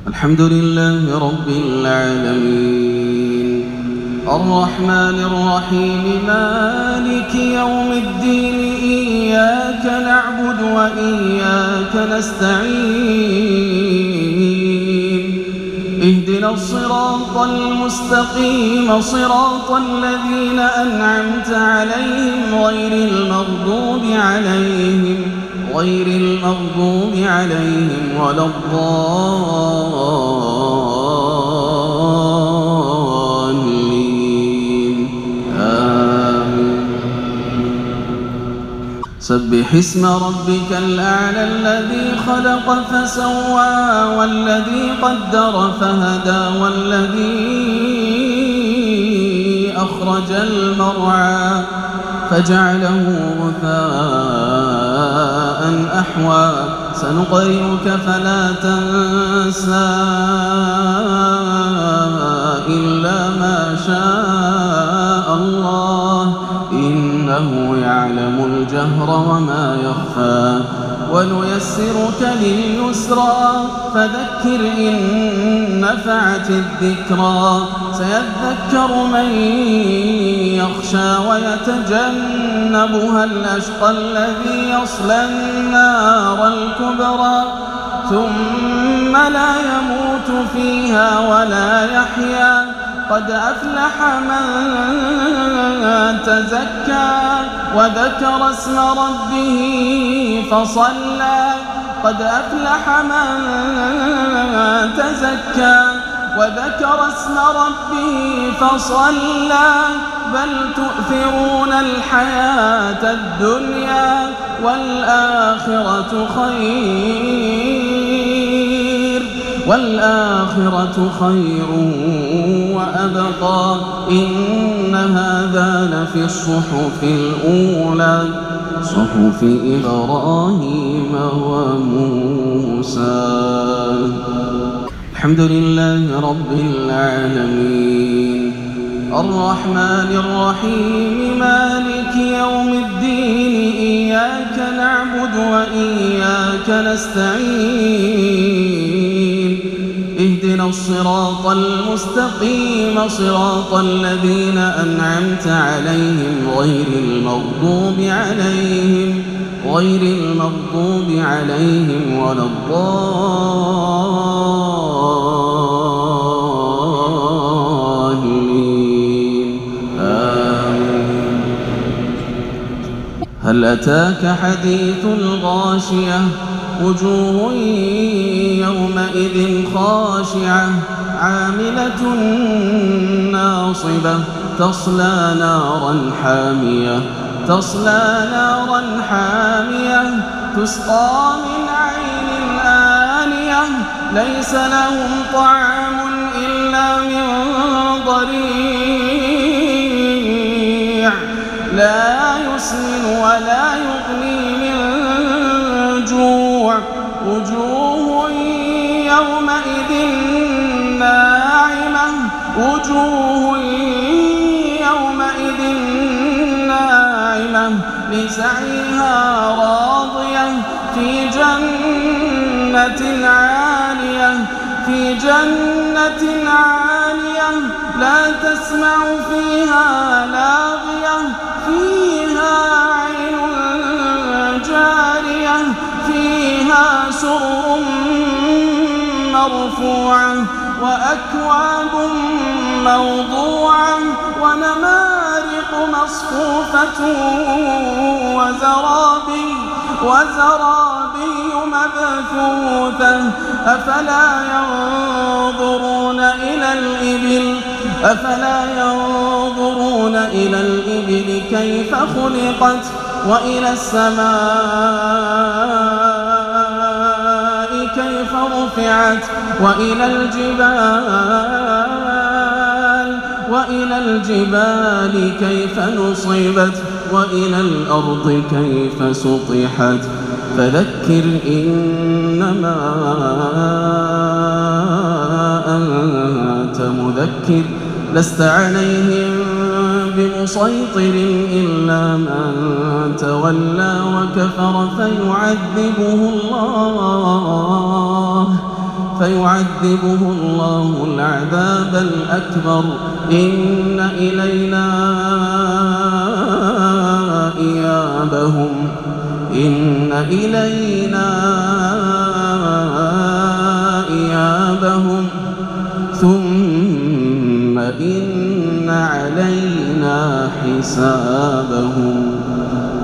الحمد لله رب العالمين الرحمن الرحيم مالك يوم الدين إياك نعبد وإياك نستعين اهدنا الصراط المستقيم صراط الذين أنعمت عليهم غير المغضوب عليهم ولا الضالين آمين. سبح اسم ربك الأعلى الذي خلق فسوى والذي قدر فهدى والذي أخرج المرعى فجعله غثاء أحوى سنقرئك فلا تنسى إلا ما شاء الله إنه يعلم الجهر وما يخفى ونيسرك لليسرى فذكر إن نفعت الذكرى سيذكر من يخشى ويتجنبها الأشقى الذي يصلى النار الكبرى ثم لا يموت فيها ولا يحيا قد أفلح من تزكى وذكر اسم ربه فصلى قد أفلح من تزكى وذكر اسم ربه فصلى بل تؤثرون الحياة الدنيا والآخرة خير وأبقى إن هذا لفي الصحف الأولى صحف إبراهيم وموسى. الحمد لله رب العالمين الرحمن الرحيم مالك يوم الدين إياك نعبد وإياك نستعين اهدنا الصراط المستقيم صراط الذين أنعمت عليهم غير المغضوب عليهم ولا الضالين آمين. هل أتاك حديث الغاشية وجوه يومئذ خاشعة عاملة ناصبة تصلى نارا حامية تسقى من عين آنية ليس لهم طعام إلا من ضريع لا يسمن ولا يغني من جوع وجوه يومئذ ناعمة لسعيها راضية في جنة عالية لا تسمع فيها لاغية فيها عين جارية فيها سرر مرفوعة وأكواب موضوعة ونمارق مصفوفة وزرابي مبثوثة أفلا ينظرون إلى الإبل كيف خلقت وإلى السماء كيف رفعت وإلى الجبال كيف نصبت وإلى الأرض كيف سطحت فذكر إنما أنت مذكر لست عليهم بمسيطر إلا من تولى وكفر فيعذبه الله العذاب الأكبر إن إلينا إيابهم ثم إن علينا حسابهم.